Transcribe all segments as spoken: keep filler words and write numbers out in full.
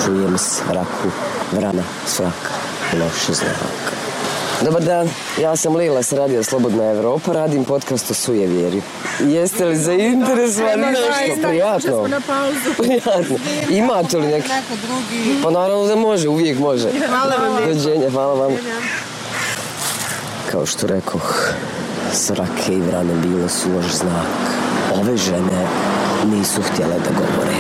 čujem svraku vrana, svak loš znak. Dobar dan, ja sam Lila s Radio Slobodna Evropa, radim podcast o sujevjeri. Jeste li zainteresovani nešto? Prijatno. Prijatno. Imate li neki? Pa naravno da može, uvijek može. Hvala vam. Dođenje, hvala vam. Kao što rekoh, srake i vrane bilo su loš znak. Ove žene nisu htjele da govore.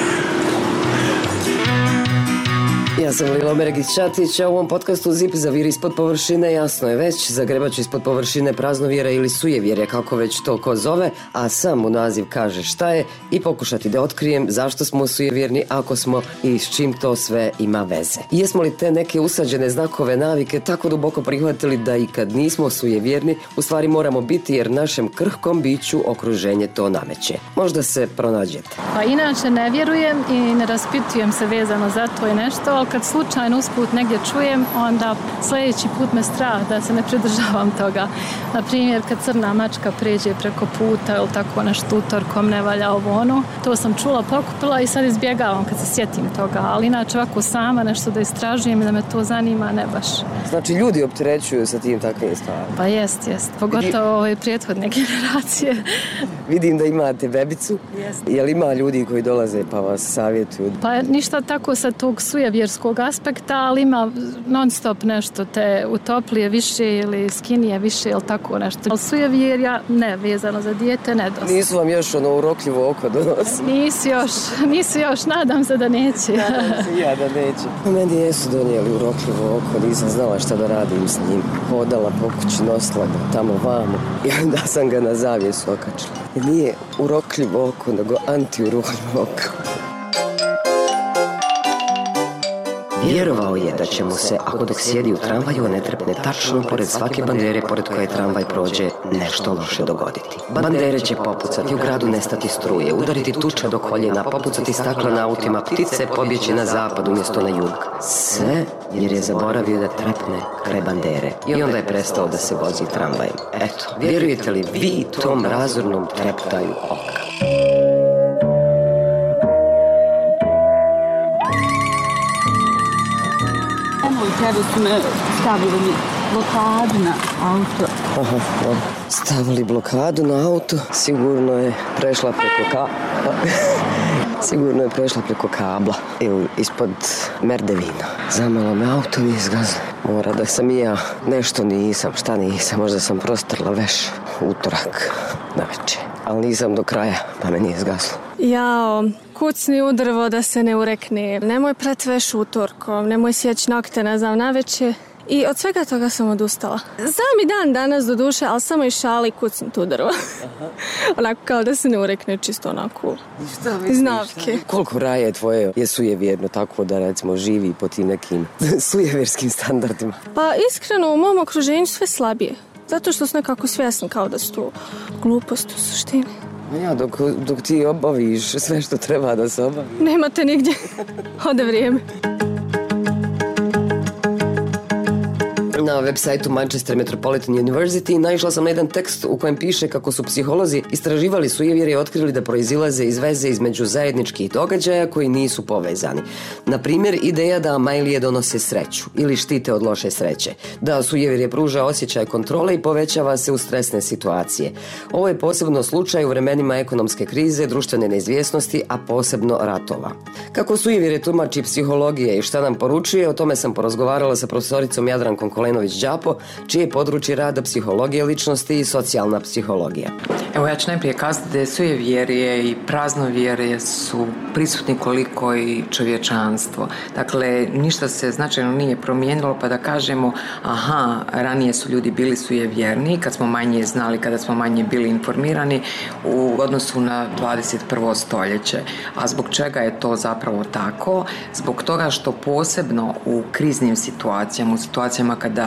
Ja sam Lila Omeregić-Čatić, a u ovom podcastu Zip zaviri ispod površine, jasno je već, zagrebač ispod površine praznovjera ili sujevjerja, kako već to ko zove, a sam u naziv kaže šta je i pokušati da otkrijem zašto smo sujevjerni, ako smo i s čim to sve ima veze. Jesmo li te neke usađene znakove navike tako duboko prihvatili da i kad nismo sujevjerni, u stvari moramo biti jer našem krhkom biću okruženje to nameće. Možda se pronađete. Pa inače ne vjerujem i ne raspitujem se vezano za to i nešto, kad slučajno usput negdje čujem, onda sljedeći put me strah da se ne pridržavam toga. Na primjer, kad crna mačka pređe preko puta ili tako nešto utorkom ne valja ovo ono, to sam čula, pokupila i sad izbjegavam kad se sjetim toga, ali inače ovako sama nešto da istražujem i da me to zanima, ne baš. Znači ljudi opterećuju sa tim takvim stvarima? Pa jest, jest. Pogotovo ove prethodne generacije. Vidim da imate bebicu. Jest. Jel ima ljudi koji dolaze pa vas savjetuju? Pa ništa tako sa tog sujevjerskog aspekta, ali ima non stop nešto te utoplije više ili skinije više ili tako nešto. Ali sujevjerja ne, vezano za dijete ne dosta. Nisu vam još ono urokljivo oko donosili? Nisu još, nisu još, nadam se da neće. Nadam se ja da neće. Meni jesu donijeli urokljivo oko, nisam znala šta da radim s njim. Hodala po kući, nosila ga tamo vamo i onda sam ga na zavjesu okačila. I nije urokljivo oko, nego antiurokljivo oko. Vjerovao je da će mu se, ako dok sjedi u tramvaju, ne trepne tačno pored svake bandere pored koje tramvaj prođe, nešto loše dogoditi. Bandere će popucati, u gradu nestati struje, udariti tuča do koljena, popucati stakla na autima, ptice pobjeći na zapad umjesto na jug. Sve jer je zaboravio da trepne kraj bandere i onda je prestao da se vozi tramvajem. Eto, vjerujete li vi tom razornom treptaju oka? Kada su me stavili blokadu na auto. Aha, dobro. Stavili blokadu na auto, sigurno je prešla preko ka... sigurno je prešla preko kabla ili ispod merdevina. Zamalo me auto i izgazilo. Mora da sam i ja nešto nisam, šta nisam, možda sam prostrla veš utorak na večer. Ali nisam do kraja, pa me nije zgaslo. Jao, kucni u drvo da se ne urekne. Nemoj prati veš utorkom, nemoj sjeći nokte, ne znam, na večer. I od svega toga sam odustala. Znam i dan danas do duše, ali samo i šali kucni tu drvo. Onako kao da se ne urekne, čisto onako iz navike. Koliko raje tvoje je sujevjerno tako da recimo živi po tim nekim sujevjerskim standardima? Pa iskreno u mom okruženju sve slabije. Zato što su nekako svjesni kao da su to glupost u suštini. Ja, dok, dok ti obaviš sve što treba da se obavi. Nemate nigdje. Ode vrijeme. Na web sajtu Manchester Metropolitan University naišla sam na jedan tekst u kojem piše kako su psiholozi istraživali sujevjerje i otkrili da proizilaze iz veze između zajedničkih događaja koji nisu povezani. Na primjer, ideja da majlije donose sreću ili štite od loše sreće, da sujevjerje pruža osjećaj kontrole i povećava se u stresne situacije. Ovo je posebno slučaj u vremenima ekonomske krize, društvene neizvjesnosti, a posebno ratova. Kako sujevjerje tumači psihologija i šta nam poručuje, o tome sam porazgovarala sa profesoricom Jadrankom Kolenović-Đapo, čije je područje rada psihologije ličnosti i socijalna psihologija. Evo, ja ću najprije kazati da je sujevjerje i praznovjerje su prisutni koliko i čovječanstvo. Dakle, ništa se značajno nije promijenilo pa da kažemo aha, ranije su ljudi bili sujevjerni kad smo manje znali, kada smo manje bili informirani u odnosu na dvadeset prvo stoljeće. A zbog čega je to zapravo tako? Zbog toga što posebno u kriznim situacijama, u situacijama kada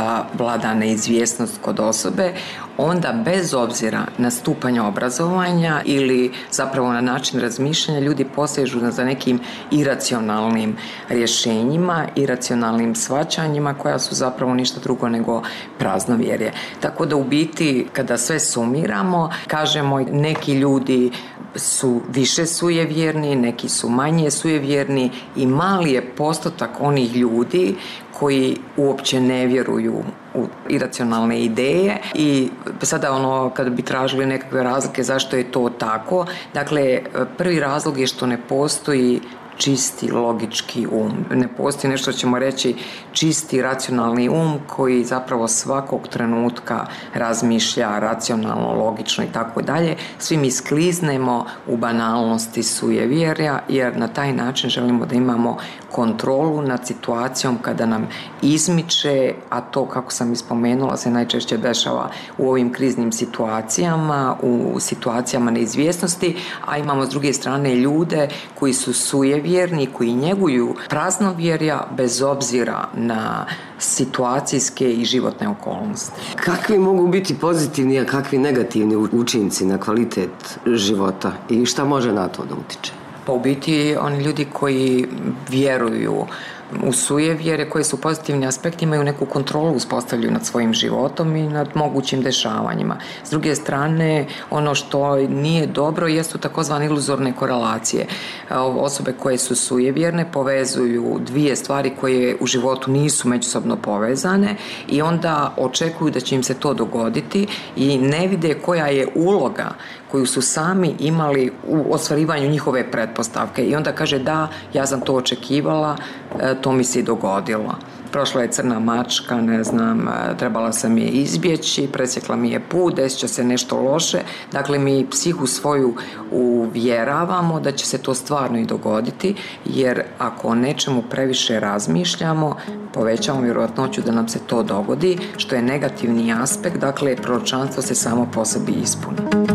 da vlada neizvjesnost kod osobe, onda bez obzira na stupanj obrazovanja ili zapravo na način razmišljanja ljudi posežu za nekim iracionalnim rješenjima, iracionalnim shvaćanjima koja su zapravo ništa drugo nego praznovjerje. Tako da u biti kada sve sumiramo, kažemo neki ljudi su više sujevjerni, neki su manje sujevjerni i mali je postotak onih ljudi koji uopće ne vjeruju u iracionalne ideje i sada ono kad bi tražili nekakve razlike zašto je to tako, dakle prvi razlog je što ne postoji čisti logički um. Ne postoji nešto, ćemo reći, čisti racionalni um koji zapravo svakog trenutka razmišlja racionalno, logično i tako dalje. Svi mi skliznemo u banalnosti sujevjerja jer na taj način želimo da imamo kontrolu nad situacijom kada nam izmiče, a to, kako sam ispomenula, se najčešće dešava u ovim kriznim situacijama, u situacijama neizvjesnosti, a imamo s druge strane ljude koji su sujevjerni, koji njeguju praznovjerja bez obzira na situacijske i životne okolnosti. Kakvi mogu biti pozitivni, a kakvi negativni učinci na kvalitet života i šta može na to da utiče? Pa u biti oni ljudi koji vjeruju u sujevjere, koji su pozitivni aspekti, imaju neku kontrolu uspostavljaju nad svojim životom i nad mogućim dešavanjima. S druge strane, ono što nije dobro jesu takozvane iluzorne korelacije. Osobe koje su sujevjerne povezuju dvije stvari koje u životu nisu međusobno povezane i onda očekuju da će im se to dogoditi i ne vide koja je uloga koju su sami imali u ostvarivanju njihove pretpostavke. I onda kaže da, ja sam to očekivala, to mi se i dogodilo. Prošla je crna mačka, ne znam, trebala sam je izbjeći, presjekla mi je put, desit će se nešto loše. Dakle, mi psihu svoju uvjeravamo da će se to stvarno i dogoditi, jer ako o nečemu previše razmišljamo, povećamo vjerojatnoću da nam se to dogodi, što je negativni aspekt, dakle, proročanstvo se samo po sebi ispuni.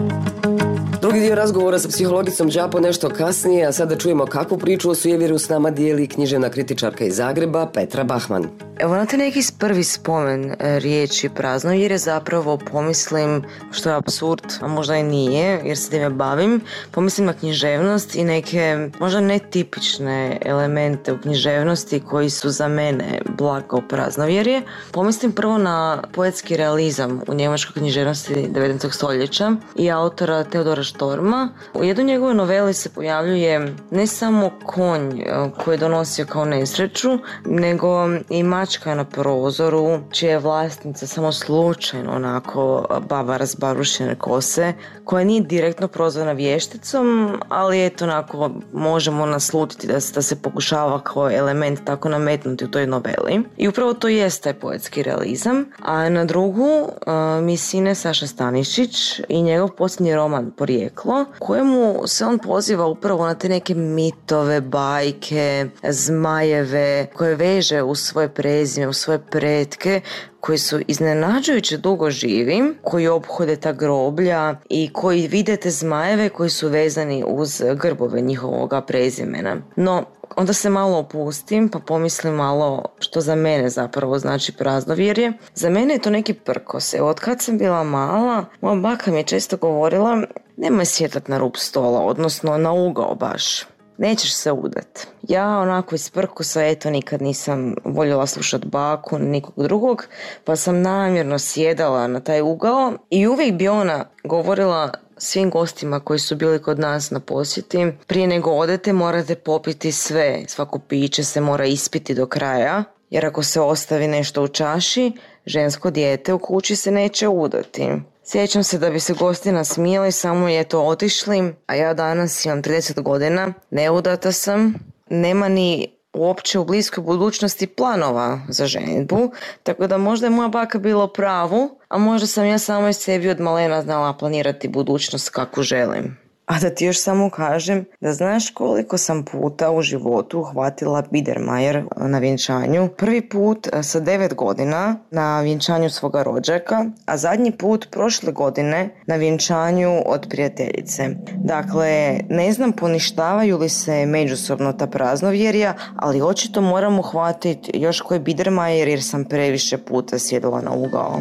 Drugi dio razgovora sa psihologicom Đapo nešto kasnije, a sada čujemo kakvu priču o sujevjeru s nama dijeli književna kritičarka iz Zagreba Petra Bahman. Evo na te neki prvi spomen riječi praznovjerje zapravo pomislim, što je apsurd, a možda i nije jer se time bavim, pomislim na književnost i neke možda netipične elemente u književnosti koji su za mene blago praznovjerje. Pomislim prvo na poetski realizam u njemačkoj književnosti devetnaestog stoljeća i autora Teodora Štorma. U jednoj njegovoj noveli se pojavljuje ne samo konj koji je donosio kao nesreću, nego i mačka na prozoru, čija je vlasnica samo slučajno onako baba razbarušene kose, koja nije direktno prozvana vješticom, ali eto onako možemo naslutiti da se, da se pokušava kao element tako nametnuti u toj noveli. I upravo to jest taj poetski realizam. A na drugu uh, mi sine Saša Stanišić i njegov posljednji roman Porijeklo, kojemu se on poziva upravo na te neke mitove, bajke, zmajeve, koje veže u svoje prezime, u svoje pretke, koji su iznenađujuće dugo živi, koji ophode ta groblja i koji vide te zmajeve koji su vezani uz grbove njihovoga prezimena. No, onda se malo opustim pa pomislim malo što za mene zapravo znači praznovjerje. Za mene je to neki prkos. Evo, od kad sam bila mala, moja baka mi je često govorila nemoj sjetat na rub stola, odnosno na ugao baš. Nećeš se udat. Ja onako iz prkosa, eto, nikad nisam voljela slušat baku, nikog drugog, pa sam namjerno sjedala na taj ugao i uvijek bi ona govorila svim gostima koji su bili kod nas na posjeti, prije nego odete morate popiti sve, svako piće se mora ispiti do kraja, jer ako se ostavi nešto u čaši, žensko dijete u kući se neće udati. Sjećam se da bi se gosti nasmijali, samo je to otišli, a ja danas imam trideset godina, neudata sam, nema ni uopće u bliskoj budućnosti planova za ženidbu, tako da možda je moja baka bila u pravu, a možda sam ja samo i sebi od malena znala planirati budućnost kakvu želim. A da ti još samo kažem da znaš koliko sam puta u životu uhvatila Biedermeier na vjenčanju. Prvi put sa devet godina na vjenčanju svoga rođaka, a zadnji put prošle godine na vjenčanju od prijateljice. Dakle, ne znam poništavaju li se međusobno ta praznovjerja, ali očito moram uhvatiti još koji Biedermeier jer sam previše puta sjedila na ugao.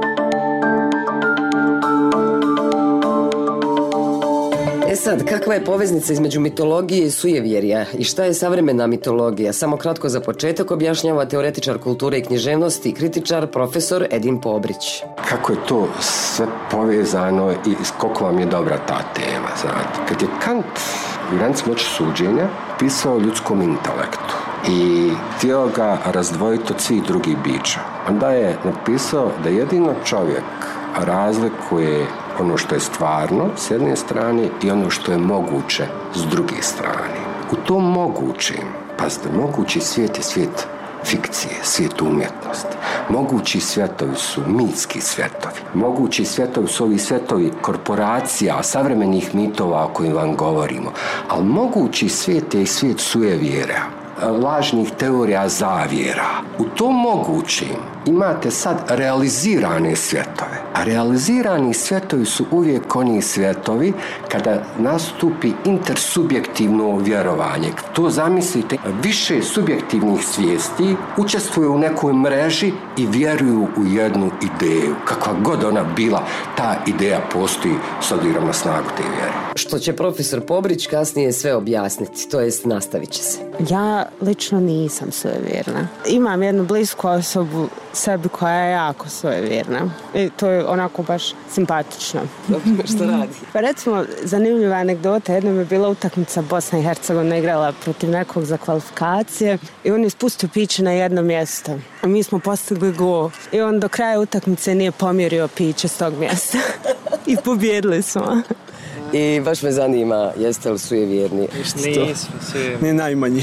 E sad, kakva je poveznica između mitologije i sujevjerja i šta je savremena mitologija? Samo kratko za početak objašnjava teoretičar kulture i književnosti i kritičar profesor Edin Pobrić. Kako je to sve povezano i koliko vam je dobra ta tema, znate? Kad je Kant u Granici moći suđenja pisao o ljudskom intelektu i htio ga razdvojiti od svih drugih bića, onda je napisao da jedino čovjek razlikuje ono što je stvarno s jedne strane i ono što je moguće s druge strane. U tom mogućem, pazite, mogući svijet je svijet fikcije, svijet umjetnosti. Mogući svjetovi su mitski svjetovi. Mogući svjetovi su ovi svjetovi korporacija, savremenih mitova o kojim vam govorimo. Ali mogući svijet je i svijet sujevjera, lažnih teorija zavjera. U tom mogućem imate sad realizirane svjetove. A realizirani svjetovi su uvijek oni svjetovi kada nastupi intersubjektivno vjerovanje. To zamislite, više subjektivnih svijesti učestvuju u nekoj mreži i vjeruju u jednu ideju. Kakva god ona bila, ta ideja postoji s obzirom na snagu te vjere. Što će profesor Pobrić kasnije sve objasniti, to jest nastavit će se. Ja lično nisam sujevjerna. Imam jednu blisku osobu sebi koja je jako sujevjerna. I to je onako baš simpatično. Dobro, što radi? Pa recimo, zanimljiva anegdota, jednom je bila utakmica Bosna i Hercegovina igrala protiv nekog za kvalifikacije i on je spustio piće na jedno mjesto. A mi smo postigli gol. I on do kraja utakmice nije pomjerio piće s tog mjesta. I pobjedili smo. I baš me zanima, jeste li sujevjerni? Nismo sujevjerni. Ni najmanji.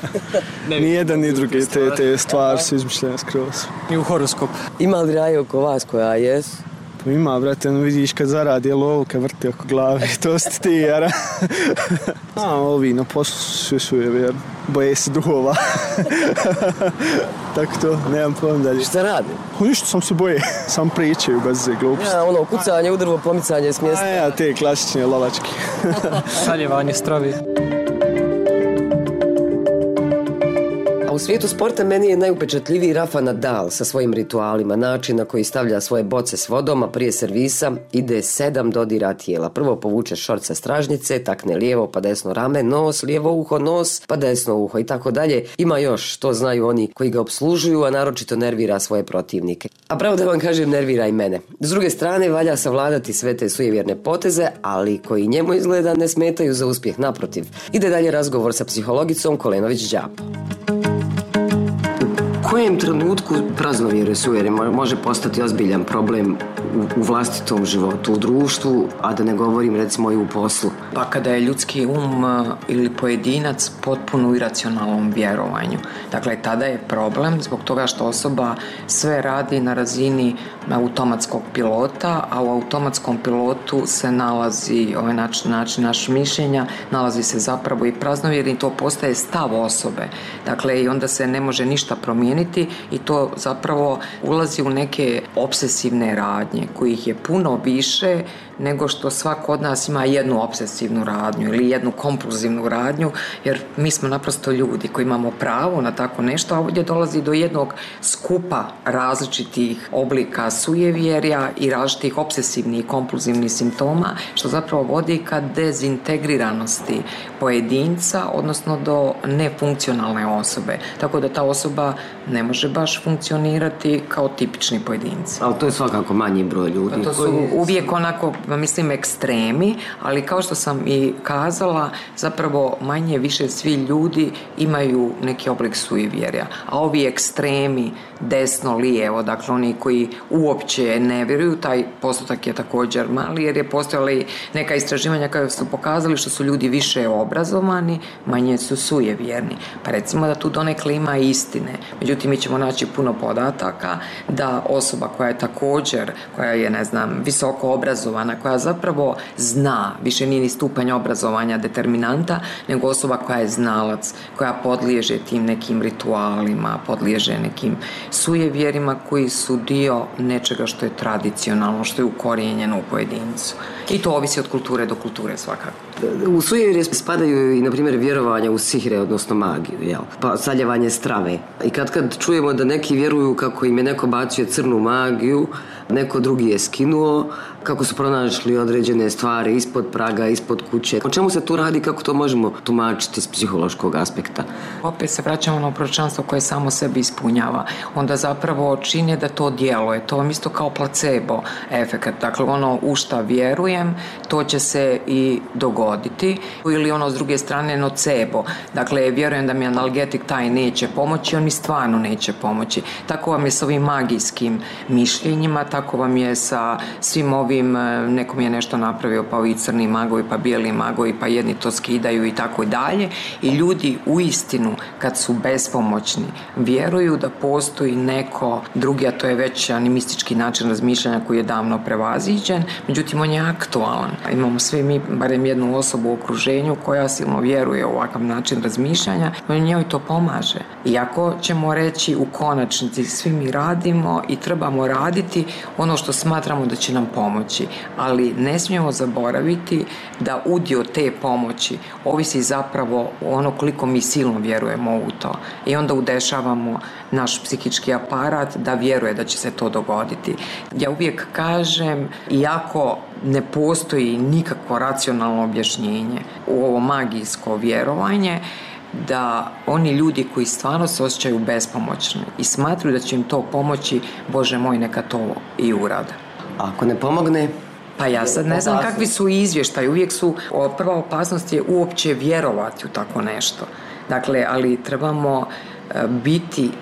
Ni jedan ni drugi, te, te stvari su izmišljene skroz. I u horoskop. Ima li raje oko vas koja jesu? Pa ima, brate, no vidiš kad zaradi lovu, kad vrti oko glave, to ste ti, jara. A, ovi na poslu svi sujevjerni. Boje se duhova. Tako to, nemam problem dalje. Šta radi? O, ništa, sam se boje, sam pričaju bez gluposti. Ja, ono, kucanje, udrvo, pomicanje s mjesta. A ja, te klasične lovačke. Saljevanje strovi. A u svijetu sporta meni je najupečatljiviji Rafa Nadal sa svojim ritualima, način na koji stavlja svoje boce s vodom, a prije servisa ide sedam dodira tijela. Prvo povuče šort sa stražnjice, takne lijevo pa desno rame, nos, lijevo uho, nos, pa desno uho i tako dalje. Ima još, to znaju oni koji ga obslužuju, a naročito nervira svoje protivnike. A pravo da vam kažem, nervira i mene. S druge strane, valja savladati sve te sujevjerne poteze, ali koji njemu izgleda ne smetaju za uspjeh, naprotiv. Ide dalje razgovor sa psihologicom Kolenović-Đapo. U kojem trenutku praznovjere sujevjere može postati ozbiljan problem u, u vlastitom životu, u društvu, a da ne govorim recimo i u poslu? Pa kada je ljudski um ili pojedinac potpuno u iracionalnom vjerovanju. Dakle, tada je problem zbog toga što osoba sve radi na razini automatskog pilota, a u automatskom pilotu se nalazi ovaj način, način našeg mišljenja, nalazi se zapravo i praznovjerni, to postaje stav osobe. Dakle, i onda se ne može ništa promijeniti i to zapravo ulazi u neke obsesivne radnje kojih je puno više nego što svako od nas ima jednu obsesivnu radnju ili jednu kompulzivnu radnju, jer mi smo naprosto ljudi koji imamo pravo na tako nešto, a ovdje dolazi do jednog skupa različitih oblika sujevjerja i različitih obsesivnih i kompulzivnih simptoma, što zapravo vodi ka dezintegriranosti pojedinca, odnosno do nefunkcionalne osobe. Tako da ta osoba ne može baš funkcionirati kao tipični pojedinci. Ali to je svakako manji broj ljudi. To su koji... uvijek onako, mislim, ekstremi, ali kao što sam i kazala, zapravo manje više svi ljudi imaju neki oblik sujevjerja. A ovi ekstremi, desno, lijevo, dakle oni koji uopće ne vjeruju, taj postotak je također mali, jer je postojala i neka istraživanja koja su pokazali što su ljudi više obrazovani, manje su sujevjerni. Pa recimo da tu donekle ima istine. Međutim, mi ćemo naći puno podataka da osoba koja je također, koja je, ne znam, visoko obrazovana, obrazovana, koja zapravo zna, više nije ni stupanj obrazovanja determinanta, nego osoba koja je znalac, koja podliježe tim nekim ritualima, podliježe nekim sujevjerima koji su dio nečega što je tradicionalno, što je ukorijenjeno u pojedincu. I to ovisi od kulture do kulture svakako. U sujevjerje spadaju i, na primjer, vjerovanja u sihre, odnosno magiju, jel? Pa saljevanje strave. I kad kad čujemo da neki vjeruju kako im je neko bacio crnu magiju, neko drugi je skinuo, kako su pronašli određene stvari ispod praga, ispod kuće. O čemu se tu radi, kako to možemo tumačiti s psihološkog aspekta? Opet se vraćamo na proročanstvo koje samo sebi ispunjava. Onda zapravo čini da to djeluje. To vam isto kao placebo efekat. Dakle, ono u šta vjerujem, to će se i dogoditi. Ili ono s druge strane nocebo. Dakle, vjerujem da mi analgetik taj neće pomoći, on mi stvarno neće pomoći. Tako vam je s ovim magijskim mišljenjima, tako vam je sa svim ovim, nekom je nešto napravio, pa ovi crni magovi, pa bijeli magovi, pa jedni to skidaju i tako dalje. I ljudi u istinu, kad su bespomoćni, vjeruju da postoji neko drugi, a to je već animistički način razmišljanja koji je davno prevaziđen, međutim on je aktualan. Imamo svi mi barem jednu osobu u okruženju koja silno vjeruje u ovakav način razmišljanja, no njoj to pomaže. Iako ćemo reći u konačnici svi mi radimo i trebamo raditi ono što smatramo da će nam pomoći, ali ne smijemo zaboraviti da udio te pomoći ovisi zapravo ono koliko mi silno vjerujemo u to. I onda udešavamo naš psihički aparat da vjeruje da će se to dogoditi. Ja uvijek kažem, iako ne postoji nikakvo racionalno objašnjenje u ovo magijsko vjerovanje, da oni ljudi koji stvarno se osjećaju bespomoćni i smatruju da će im to pomoći, Bože moj, neka to i urade. Ako ne pomogne? Pa ja sad ne znam kakvi su izvještaji, uvijek su, prva opasnost je uopće vjerovati u tako nešto. Dakle, ali trebamo biti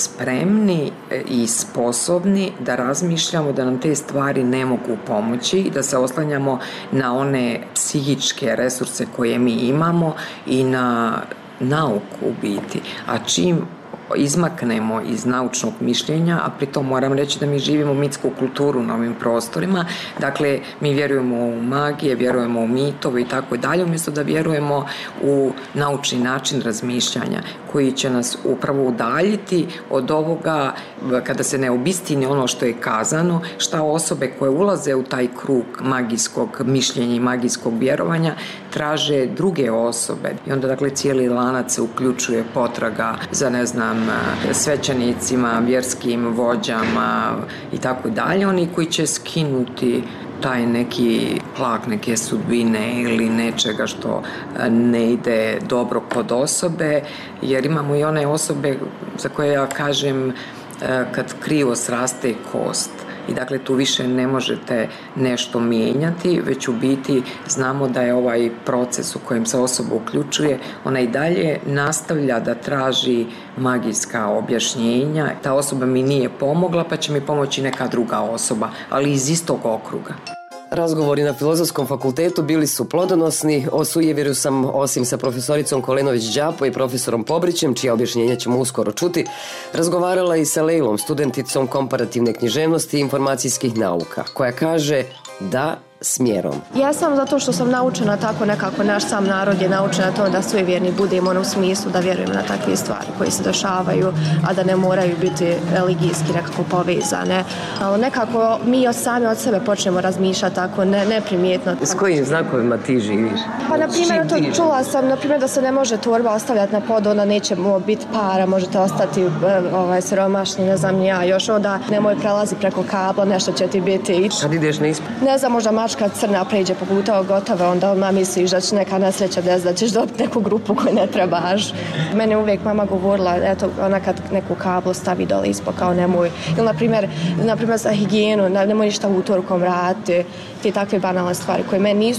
spremni i sposobni da razmišljamo da nam te stvari ne mogu pomoći i da se oslanjamo na one psihičke resurse koje mi imamo i na nauku u biti. A čim izmaknemo iz naučnog mišljenja, a pritom moram reći da mi živimo mitsku kulturu na ovim prostorima, dakle mi vjerujemo u magije, vjerujemo u mitove i tako dalje, umjesto da vjerujemo u naučni način razmišljanja koji će nas upravo udaljiti od ovoga kada se ne obistini ono što je kazano, šta osobe koje ulaze u taj krug magijskog mišljenja i magijskog vjerovanja traže druge osobe i onda dakle cijeli lanac se uključuje potraga za ne znam svećenicima, vjerskim vođama i tako dalje, oni koji će skinuti taj neki plak neke sudbine ili nečega što ne ide dobro kod osobe, jer imamo i one osobe za koje ja kažem kad krivo sraste kost. I dakle tu više ne možete nešto mijenjati, već u biti znamo da je ovaj proces u kojem se osoba uključuje, ona i dalje nastavlja da traži magijska objašnjenja. Ta osoba mi nije pomogla, pa će mi pomoći neka druga osoba, ali iz istog okruga. Razgovori na Filozofskom fakultetu bili su plodonosni. O sujevjeru sam, osim sa profesoricom Kolenović-Đapo i profesorom Pobrićem, čija objašnjenja ćemo uskoro čuti, razgovarala i sa Lejlom, studenticom komparativne književnosti i informacijskih nauka, koja kaže da smjerom. Ja sam zato što sam naučena tako nekako, naš sam narod je naučen na to da sujevjerni budemo ono u smislu da vjerujemo na takve stvari koje se dešavaju, a da ne moraju biti religijski nekako povezane. Ali nekako mi sami od sebe počnemo razmišljati tako ne, neprimjetno. S kojim znakovima ti živiš? Pa na primjer, to čula sam na primjer da se ne može torba ostavljati na pod, onda neće biti para, možete ostati ovaj, siromašni, ne znam ja, još onda nemoj prelazi preko kabla, nešto će ti biti. Kad ideš na ispit? Ne znam, možda mačka crna pređe po puta gotove, onda odmah misliš da će neka nesreća des, da ćeš dobiti neku grupu koju ne trebaš. Mene uvijek mama govorila, eto, ona kad neku kablu stavi dole ispod, kao nemoj. Ili, na primjer, na primjer za higijenu, nemoj ništa utorkom raditi, te takve banalne stvari koje meni nisu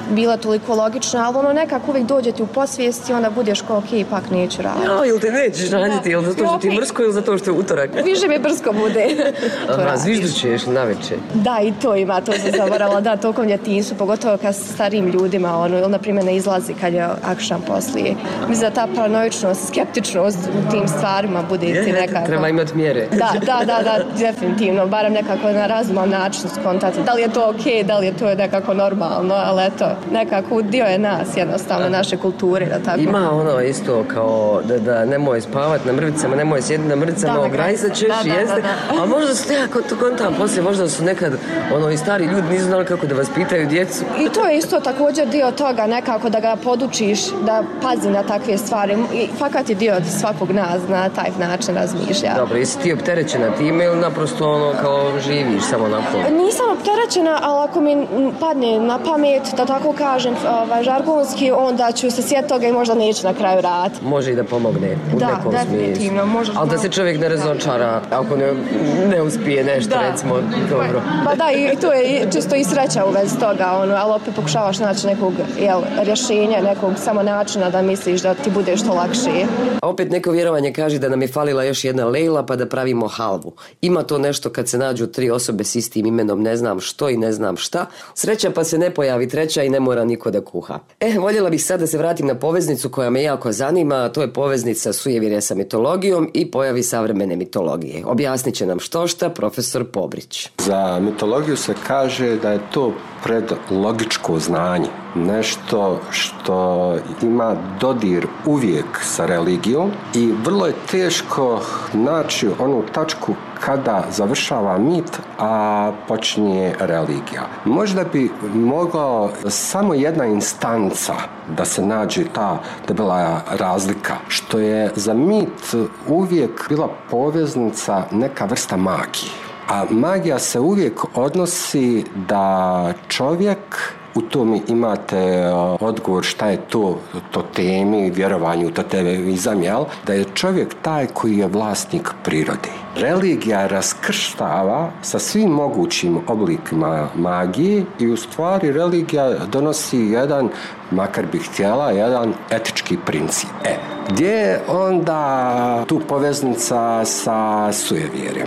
bila toliko logična, ali ono nekako uvijek dođe ti u posvijest i onda budeš kao ok, ipak neću raditi. No, ili te nećeš raditi, ili zato što ti je mrsko ili zato što je utorak? Više mi brsko bude. Aha, zviždućeš na večer. Da, i to ima, to sam zaboravila, da, tokom djetinjstvu, pogotovo kad starijim ljudima, ono, ili na primjer ne izlazi kad je akšam poslije. Mislim da ta paranoičnost, skeptičnost u tim stvarima bude je, ti nekako... Treba imati mjere. Da, da, da, da, definitivno, barem nekako na razuman način skontati. Da li je to ok, da li je to nekako normalno, ali eto, nekako dio je nas, jednostavno, naše kulture, da tako. Ima ono isto kao da, da nemoj spavat na mrvicama, nemoj sjediti na mrvicama, ograjsat ćeš, da, da, jeste, da, da. A možda su nekako to kontam poslije, možda su nekad ono i stari ljudi nisu znali kako da vas pitaju djecu. I to je isto također dio toga, nekako da ga podučiš, da pazi na takve stvari. I fakat je dio svakog nas na taj način razmišlja. Dobro, jesi ti opterećena time ili naprosto ono kao živiš samo na pol? Nisam opterećena, ali ako mi padne na pamet, da tako kažem, ovaj, žargonski, onda ću se sjetiti toga i možda neću na kraju raditi. Može i da pomogne u da, nekom smislu. Ali da se čovjek ne razočara ako ne, ne uspije nešto, da. Recimo, dobro. Pa da, i to je čisto i sreća u vezi toga, ono, ali opet pokušavaš naći nekog jel, rješenja, nekog samo načina da misliš da ti bude što lakše. A opet neko vjerovanje kaže da nam je falila još jedna Lejla pa da pravimo halvu. Ima to nešto kad se nađu tri osobe s istim imenom, ne znam što i ne znam šta. Sreća pa se ne pojavi treća i ne mora niko da kuha. E, voljela bih sad da se vratim na poveznicu koja me jako zanima, a to je poveznica sujevjerja sa mitologijom i pojavi savremene mitologije. Objasnit će nam što šta profesor Pobrić. Za mitologiju se kaže da je to predlogičko znanje. Nešto što ima dodir uvijek sa religijom i vrlo je teško naći onu tačku kada završava mit, a počinje religija. Možda bi mogao samo jedna instanca da se nađe ta debela razlika, što je za mit uvijek bila poveznica neka vrsta magije. A magija se uvijek odnosi da čovjek, u tom imate odgovor šta je to, to temi, vjerovanju, totemizam, jel? Da je čovjek taj koji je vlasnik prirode. Religija raskrštava sa svim mogućim oblikima magije i u stvari religija donosi jedan, makar bih htjela, jedan etički princip. E, gdje je onda tu poveznica sa sujevjerjem?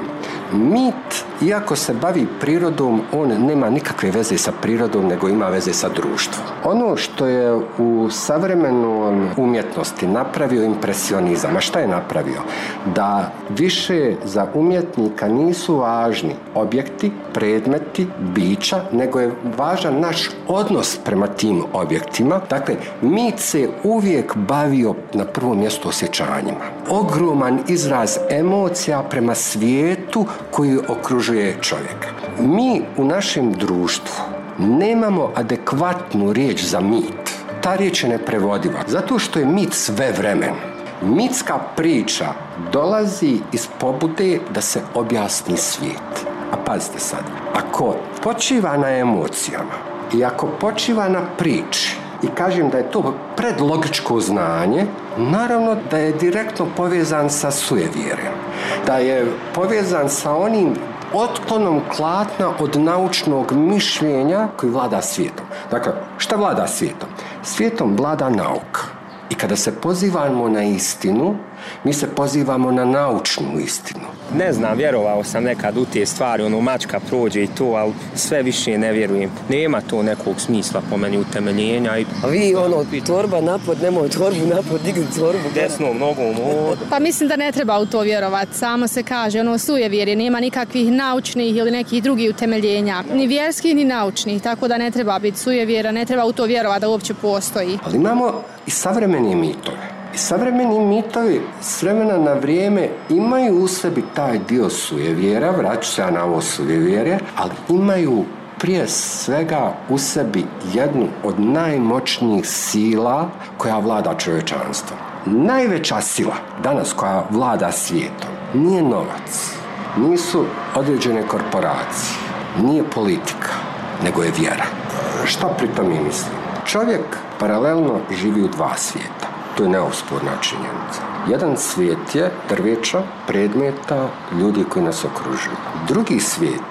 Mit, iako se bavi prirodom, on nema nikakve veze sa prirodom, nego ima veze sa društvom. Ono što je u savremenoj umjetnosti napravio impresionizam, a šta je napravio? Da više za umjetnika nisu važni objekti, predmeti, bića, nego je važan naš odnos prema tim objektima. Dakle, mit se uvijek bavio na prvom mjestu osjećanjima. Ogroman izraz emocija prema svijetu koji okružuje čovjeka. Mi u našem društvu nemamo adekvatnu riječ za mit. Ta riječ je neprevodiva, zato što je mit svevremen. Mitska priča dolazi iz pobude da se objasni svijet. A pazite sad, ako počiva na emocijama i ako počiva na priči i kažem da je to predlogičko znanje, naravno da je direktno povezan sa sujevjerjem. Da je povezan sa onim otklonom klatna od naučnog mišljenja koji vlada svijetom. Dakle, šta vlada svijetom? Svijetom vlada nauka. I kada se pozivamo na istinu, mi se pozivamo na naučnu istinu. Ne znam, vjerovao sam nekad u te stvari, ono mačka prođe i to, ali sve više ne vjerujem. Nema to nekog smisla po meni utemeljenja. I... A vi ono, torba napod, nemoj torbu napod, digni torbu. Desnom nogom. Pa mislim da ne treba u to vjerovati. Samo se kaže, ono sujevjerje, nema nikakvih naučnih ili nekih drugih utemeljenja. Ni vjerskih, ni naučnih, tako da ne treba biti sujevjera, ne treba u to vjerovati da uopće postoji. Ali imamo i savremene mitove. I savremeni mitovi s vremena na vrijeme imaju u sebi taj dio sujevjera, vraću se na ovo sujevjerje, ali imaju prije svega u sebi jednu od najmoćnijih sila koja vlada čovječanstvom. Najveća sila danas koja vlada svijetom nije novac, nisu određene korporacije, nije politika, nego je vjera. Šta pri tome mislim? Čovjek paralelno živi u dva svijeta. To je neosporna činjenica. Jedan svijet je drveća, predmeta, ljudi koji nas okružuju. Drugi svijet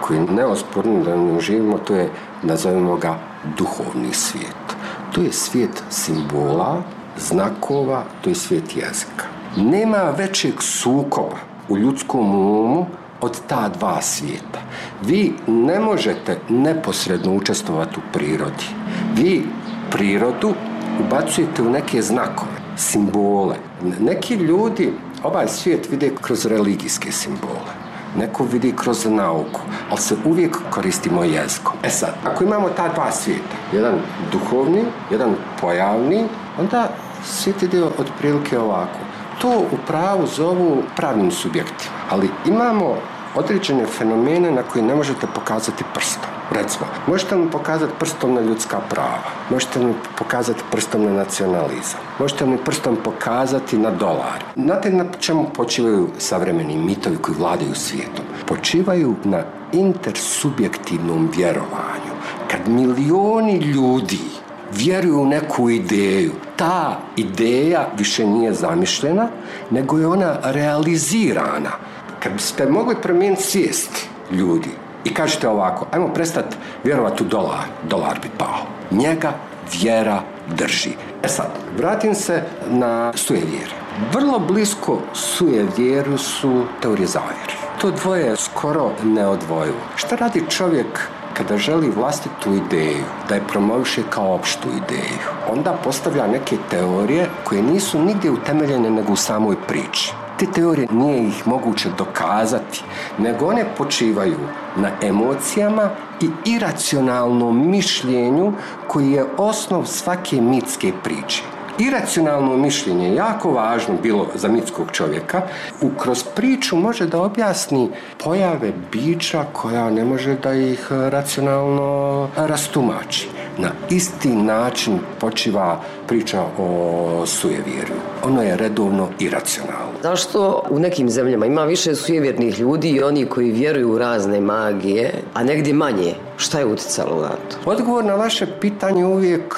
koji je neosporno da ne živimo, to je, nazovimo ga, duhovni svijet. To je svijet simbola, znakova, to je svijet jezika. Nema većeg sukoba u ljudskom umu od ta dva svijeta. Vi ne možete neposredno učestvovati u prirodi. Vi prirodu ubacujete u neke znakove, simbole. Neki ljudi ovaj svijet vide kroz religijske simbole, neko vidi kroz nauku, ali se uvijek koristimo jezikom. E sad, ako imamo ta dva svijeta, jedan duhovni, jedan pojavni, onda svijet ide otprilike ovako. To u pravu zovu pravnim subjektima, ali imamo određene fenomene na koje ne možete pokazati prstom. Recimo, možete mi pokazati prstom na ljudska prava, možete mi pokazati prstom na nacionalizam, možete mi prstom pokazati na dolar. Znate na čemu počivaju savremeni mitovi koji vladaju svijetom? Počivaju na intersubjektivnom vjerovanju. Kad milioni ljudi vjeruju u neku ideju, ta ideja više nije zamišljena, nego je ona realizirana. Kad biste mogli promijeniti svijest ljudi i kažete ovako, ajmo prestati vjerovati u dolar, dolar bi pao. Njega vjera drži. E sad, vratim se na sujevjere. Vrlo blisko sujevjeru su teorije zavjere. To dvoje je skoro neodvojivo. Šta radi čovjek kada želi vlastitu ideju, da je promoviše kao opštu ideju? Onda postavlja neke teorije koje nisu nigdje utemeljene nego u samoj priči. Te teorije nije ih moguće dokazati, nego one počivaju na emocijama i iracionalnom mišljenju koji je osnov svake mitske priče. Iracionalno mišljenje je jako važno bilo za mitskog čovjeka. U kroz priču može da objasni pojave bića koja ne može da ih racionalno rastumači. Na isti način počiva priča o sujevjerju. Ono je redovno iracionalno. Zašto u nekim zemljama ima više sujevjernih ljudi i oni koji vjeruju u razne magije, a negdje manje? Šta je utjecalo na to? Odgovor na vaše pitanje uvijek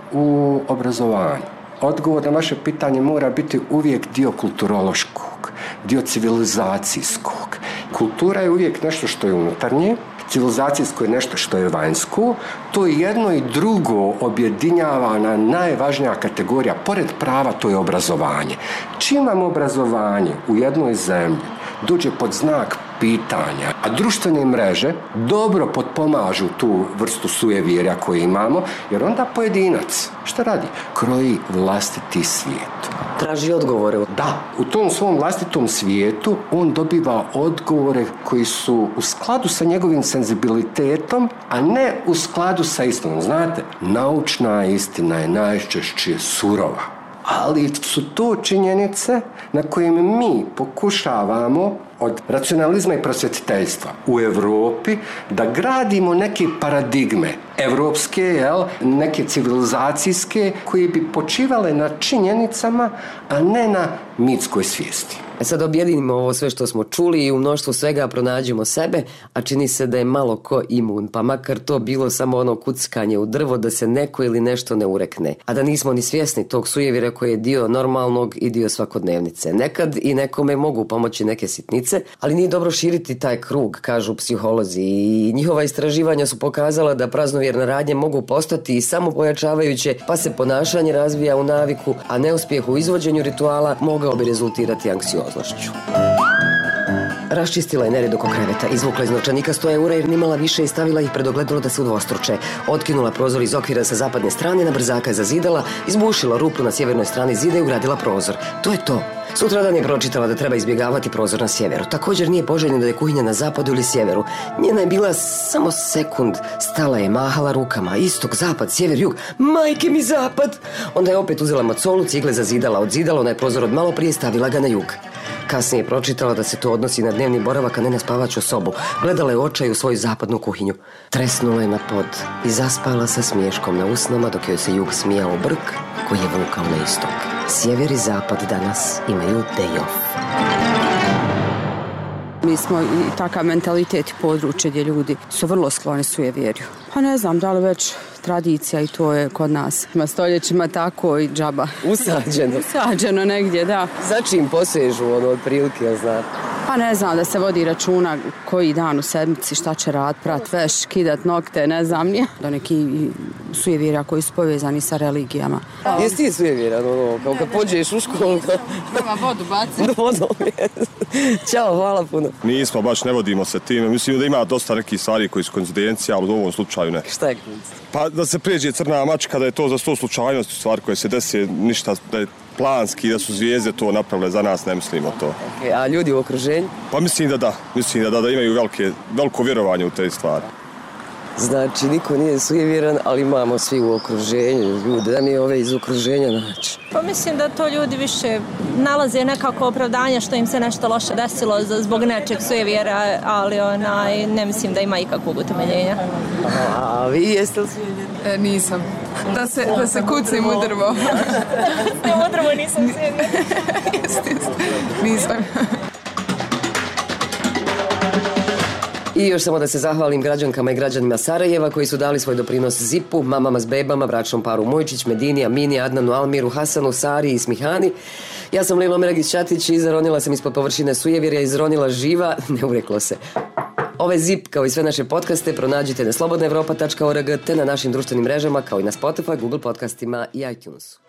u obrazovanju. Odgovor na vaše pitanje mora biti uvijek dio kulturološkog, dio civilizacijskog. Kultura je uvijek nešto što je unutarnje, civilizacijsko je nešto što je vanjsko. To je jedno i drugo objedinjavana najvažnija kategorija, pored prava, to je obrazovanje. Čim vam obrazovanje u jednoj zemlji dođe pod znak pitanja, a društvene mreže dobro potpomažu tu vrstu sujevjerja koju imamo, jer onda pojedinac, šta radi? Kroji vlastiti svijet. Traži odgovore. Da, u tom svom vlastitom svijetu on dobiva odgovore koji su u skladu sa njegovim senzibilitetom, a ne u skladu sa istinom. Znate, naučna istina je najčešće surova. Ali su to činjenice na kojim mi pokušavamo od racionalizma i prosvjetiteljstva u Europi da gradimo neke paradigme evropske, jel, neke civilizacijske koje bi počivale na činjenicama, a ne na mitskoj svijesti. E sad objedinimo ovo sve što smo čuli i u mnoštvu svega pronađemo sebe, a čini se da je malo ko imun, pa makar to bilo samo ono kuckanje u drvo da se neko ili nešto ne urekne, a da nismo ni svjesni tog sujevjera koji je dio normalnog i dio svakodnevnice. Nekad i nekome mogu pomoći neke sitnice, ali nije dobro širiti taj krug, kažu psiholozi, i njihova istraživanja su pokazala da praznovjerne radnje mogu postati i samo pojačavajuće, pa se ponašanje razvija u naviku, a neuspjeh u izvođenju rituala mogao bi rezultirati anksioznošću. Raščistila je nered oko kreveta, izvukla iz novčanika sto eura jer nimala više i stavila ih pred ogledalo da se udvostruče. Otkinula prozor iz okvira sa zapadne strane, na brzaka je zazidala, izbušila rupu na sjevernoj strani zida i ugradila prozor. To je to. Sutradan je pročitala da treba izbjegavati prozor na sjeveru. Također nije poželjno da je kuhinja na zapadu ili sjeveru. Njena je bila samo sekund. Stala je, mahala rukama. Istok, zapad, sjever, jug. Majke mi zapad! Onda je opet uzela macolu, cigle zazidala. Odzidala onaj prozor od malo prije, stavila ga na jug. Kasnije je pročitala da se to odnosi na dnevni boravak, a ne na spavaću sobu. Gledala je očaj u svoju zapadnu kuhinju. Tresnula je na pod i zaspala sa smiješkom na usnama dok joj se jug smijao brk koji je vukao na istok. Sjever i zapad danas imaju day off. Mi smo i takav mentalitet i područje gdje ljudi su vrlo skloni sujevjerju. Pa ne znam da li već tradicija i to je kod nas. Ima stoljećima tako i džaba. Usađeno. Usađeno negdje, da. Za čim posežu ono otprilike, znate? Pa ne znam, da se vodi računa koji dan u sedmici, šta će rad, prat veš, kidat nokte, ne znam nije. Do neki sujevjerja koji su povezani sa religijama. Jesi ti sujevjeran, ono, kao kad pođeš u školu? Prema vodu baci. Vodom, Ćao, hvala puno. Nismo, baš ne vodimo se time. Mislim da ima dosta nekih stvari koji su koincidencija, ali u ovom slučaju ne. Šta je koincidencija? Pa da se pređe crna mačka, da je to za sto slučajnosti stvari koje se desi, ništa, da je planski, da su zvijezde to napravile za nas, ne mislimo to. Okay, a ljudi u okruženju? Pa mislim da da, mislim da da, da imaju velike, veliko vjerovanje u te stvari. Znači, niko nije sujevjeran, ali imamo svi u okruženju ljude, da mi ove iz okruženja naći. Pa mislim da to ljudi više nalaze nekako opravdanje što im se nešto loše desilo zbog nečeg sujevjera, ali onaj, ne mislim da ima ikakvog utemeljenja. A vi jeste li sujevjerni? E, nisam. Da se, da se kucim u drvo. Ne, u drvo nisam sujevjerna. Nisam. I još samo da se zahvalim građankama i građanima Sarajeva koji su dali svoj doprinos Zipu, mamama s bebama, bračnom paru Mojčić, Medini, Amini, Adnanu, Almiru, Hasanu, Sari i Smihani. Ja sam Lilo Meragić-Ćatić i zaronila sam ispod površine sujevjerja, izronila živa, ne ureklo se. Ove Zip, kao i sve naše podcaste, pronađite na slobodna evropa tačka org te na našim društvenim mrežama, kao i na Spotify, Google podcastima i iTunesu.